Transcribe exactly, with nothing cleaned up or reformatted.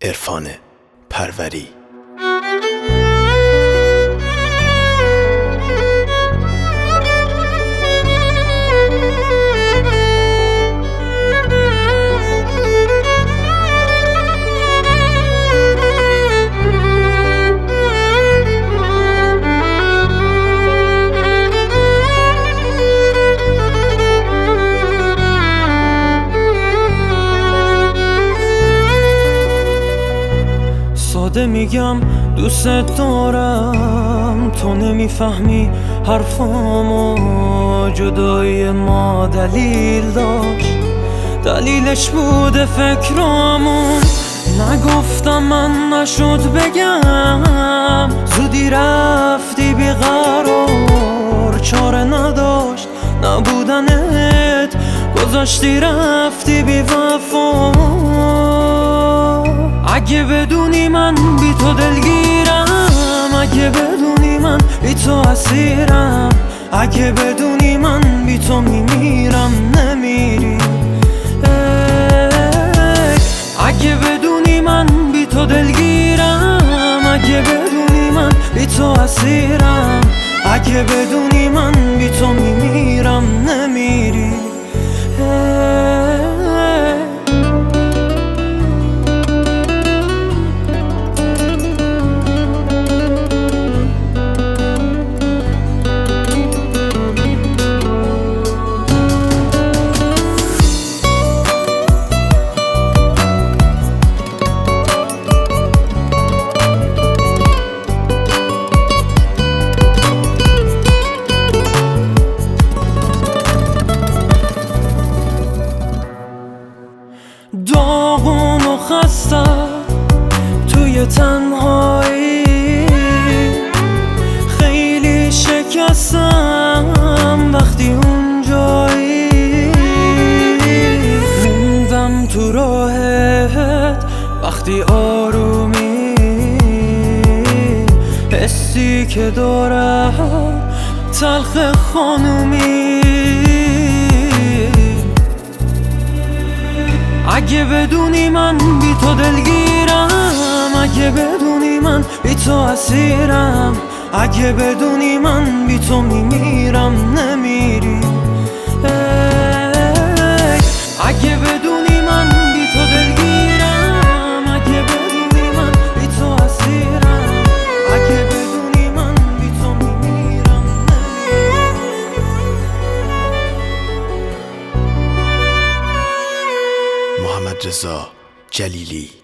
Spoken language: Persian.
عرفان پروری. ساده میگم دوست دارم، تو نمیفهمی حرفامو. جدای ما دلیل داشت، دلیلش بوده فکرامون. نگفتم من نشد بگم، زودی رفتی بیقرار. چاره نداشت نبودنت، گذاشتی رفتی بی وفا. اگه بدونی من بی تو دلگیرم، اگه بدونی من بی تو اسیرم، اگه بدونی من بی تو میمیرم نمیری. اگه بدونی من بی تو دلگیرم، اگه بدونی من بی تو اسیرم، اگه بدونی من بی تو میمیرم نمیری. داغون و خسته توی تنهایی، خیلی شکستم وقتی اونجایی. موندم تو راهت وقتی آرومی، حسی که دارم تلخ خانومی. اگه بدونی من بی تو دلگیرم، اگه بدونی من بی تو اسیرم، اگه بدونی من بی تو میمیرم نمیری. اگه بدونی من بی تو دلگیرم، اگه بدونی من بی تو اسیرم، اگه بدونی من بی تو میمیرم نمیری. محمد رضا جلیلی.